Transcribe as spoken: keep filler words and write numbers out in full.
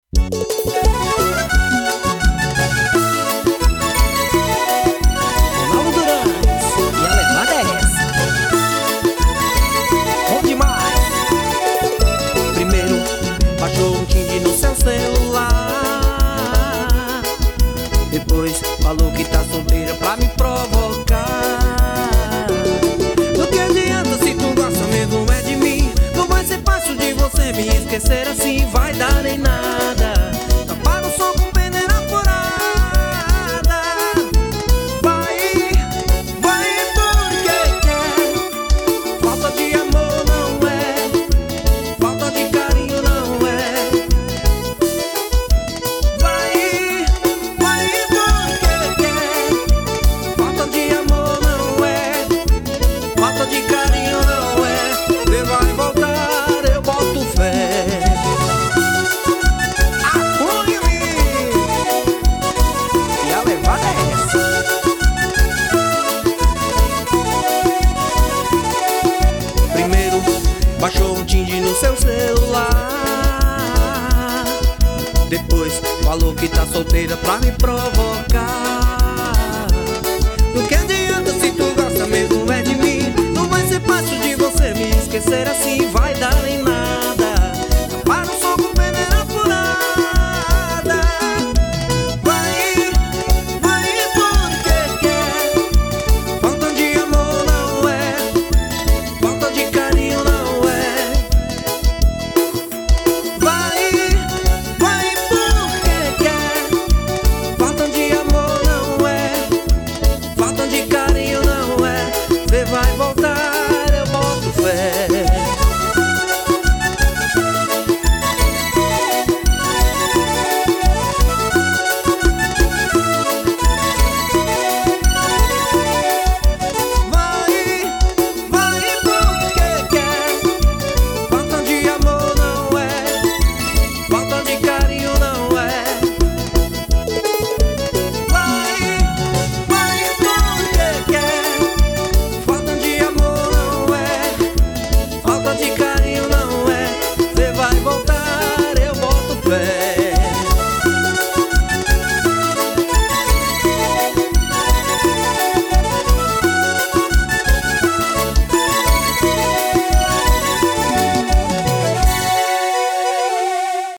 Mauro Durães, e a levada é essa. Bom demais. Primeiro baixou um Tinder no seu celular, depois falou que tá solteira pra me provocar. Do que adianta se tu gosta mesmo é de mim? Não vai ser fácil de você me esquecer assim, vai dar em nada. Apaga o som com peneira furada. Vai, vai porque quer. Falta de amor não é, falta de carinho não é. Vai, vai porque quer. Falta de amor não é, falta de carinho não é. Você vai voltar, eu boto fé. E a levada é essa. Primeiro baixou um Tinder no seu celular, depois falou que tá solteira pra me provocar. Do que adianta se tu gosta mesmo é de mim? Não vai ser fácil de você me esquecer assim, vai dar em nada.